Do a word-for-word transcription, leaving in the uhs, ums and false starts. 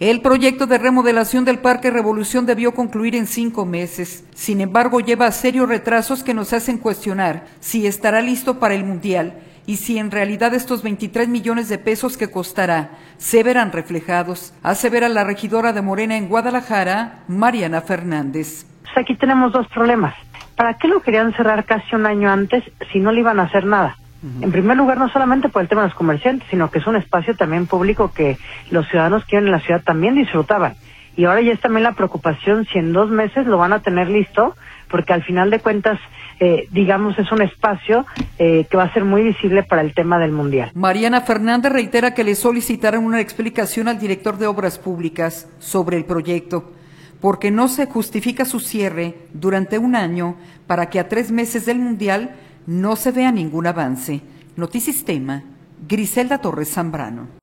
El proyecto de remodelación del Parque Revolución debió concluir en cinco meses. Sin embargo, lleva serios retrasos que nos hacen cuestionar si estará listo para el Mundial y si en realidad estos veintitrés millones de pesos que costará se verán reflejados, asevera la regidora de Morena en Guadalajara, Mariana Fernández. Pues aquí tenemos dos problemas. ¿Para qué lo querían cerrar casi un año antes si no le iban a hacer nada? En primer lugar, no solamente por el tema de los comerciantes, sino que es un espacio también público que los ciudadanos que viven en la ciudad también disfrutaban. Y ahora ya es también la preocupación si en dos meses lo van a tener listo, porque al final de cuentas, eh, digamos, es un espacio eh, que va a ser muy visible para el tema del Mundial. Mariana Fernández reitera que le solicitaron una explicación al director de Obras Públicas sobre el proyecto, porque no se justifica su cierre durante un año para que a tres meses del Mundial no se vea ningún avance. Notisistema, Griselda Torres Zambrano.